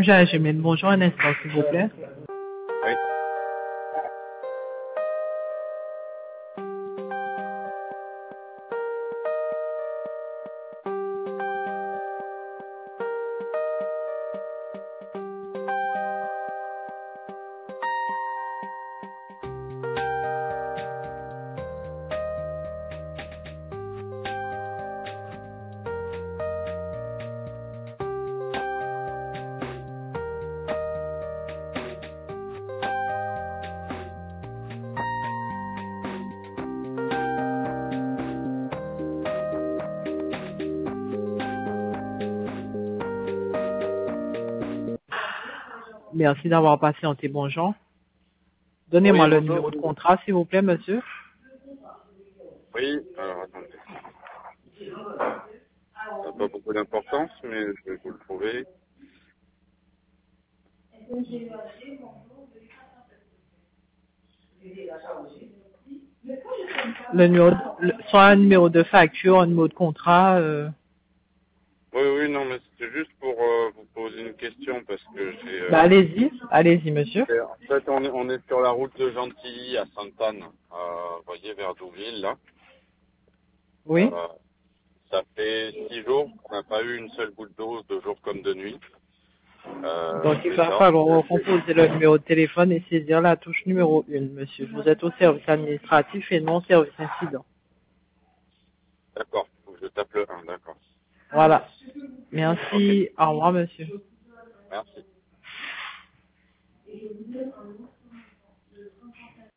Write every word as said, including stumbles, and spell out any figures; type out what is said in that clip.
Jean Gémène, bonjour un instant s'il vous plaît. Oui. Merci d'avoir patienté, bonjour. Donnez-moi Oui, le bonjour. numéro de contrat s'il vous plaît, monsieur. Oui, alors attendez. Ça n'a pas beaucoup d'importance, mais je vais vous le trouver. Le numéro, le- soit un numéro de facture, un numéro de contrat. Euh... Oui, oui, non, mais c'était juste pour euh, vous poser une question parce que j'ai... Bah, euh, allez-y, allez-y, monsieur. fait- en fait, on est, on est sur la route de Gentilly à Sainte-Anne, euh, vous voyez, vers Douville, là. Oui. Euh, ça fait six jours qu'on n'a pas eu une seule goutte d'eau, de jour comme de nuit. Euh, Donc, je il voulais va savoir si falloir c'était- composer le numéro de téléphone et saisir la touche numéro un, monsieur. Vous êtes au service administratif et non au service incident. D'accord, faut que je tape le un, d'accord. Voilà. Ok, Merci. Au revoir, monsieur. merci.